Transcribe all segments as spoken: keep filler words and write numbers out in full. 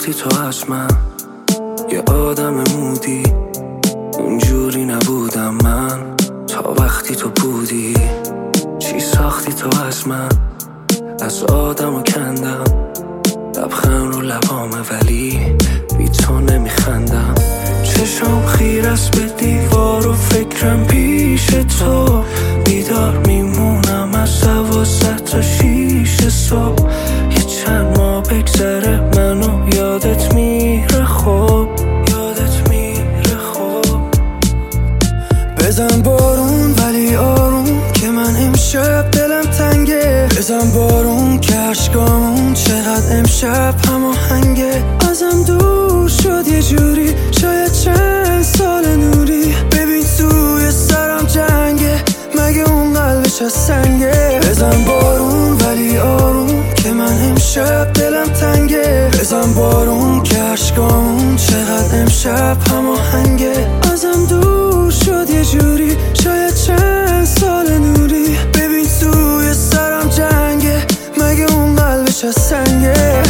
ساختی تو از من یه آدم مودی، اونجوری نبودم من تا وقتی تو بودی. چی ساختی تو از من؟ از آدم و کندم لبخند رو لبامه ولی بی تو نمیخندم. چشم خیر است به دیوار و فکرم پیش تو، بیدار میمونم از دوازده تا شیش صبح. یه چند ماه بگذره منو یادت میره خوب، یادت میره خوب. بزن بارون ولی آروم که من امشب دلم تنگه، بزن بارون که عشقامون چقدر امشب هماهنگه. ازم دور شد یه جوری، شاید چند سال نوری. ببین توی سرم جنگه، مگه اون قلبش از سنگه. بزن بارون ولی آروم که من امشب دلم تنگه، بزن بارون که عشقامون چقدر امشب هماهنگه. ازم دور شد یه جوری، شاید چند سال نوری. ببین توی سرم جنگه، مگه اون قلبش از سنگه.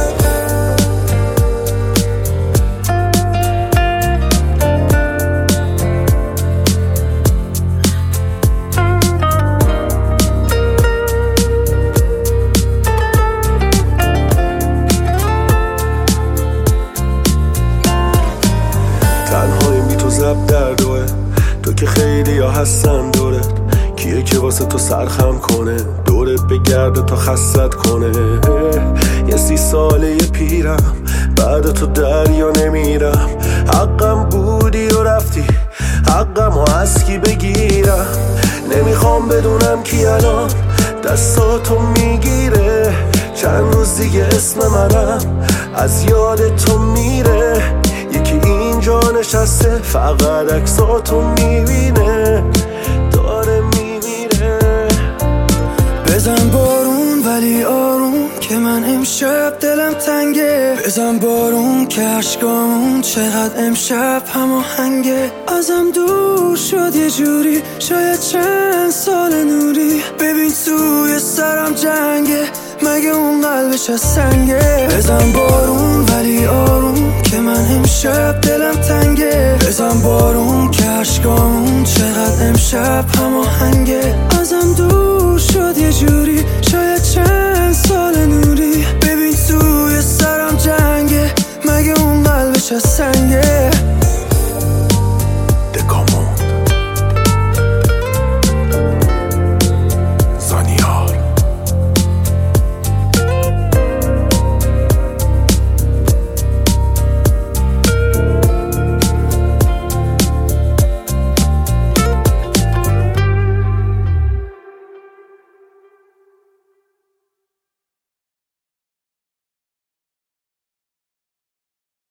تنهایی می تو زب در دوه، تو که خیلی ها هستن دورت. کیه که واسه تو سرخم کنه، دورت بگرده تا خستت کنه. یه سی ساله یه پیرم، بعد تو دریا نمیرم. حقم بودی و رفتی، حقم و از کی بگیرم. نمیخوام بدونم کی الان دستاتو میگیره. چند روز دیگه اسم منم از یاد تو میره. یکی اینجا نشسته فقط عکساتو میبینه، داره میمیره. بزن بارون ولی آروم که من امشب دلم تنگه، بزن بارون که عشقامون چقدر امشب هماهنگه. ازم دور شد یه جوری، شاید چند سال نوری. ببین توی سرم جنگه، مگه اون قلبش از سنگه. بزن بارون ولی آروم که من امشب دلم تنگه، بزن بارون که عشقامون چقدر امشب هماهنگه. ازم دور شد یه جوری، شاید چند سال نوری. ببین توی سرم جنگه، مگه اون قلبش از سنگه.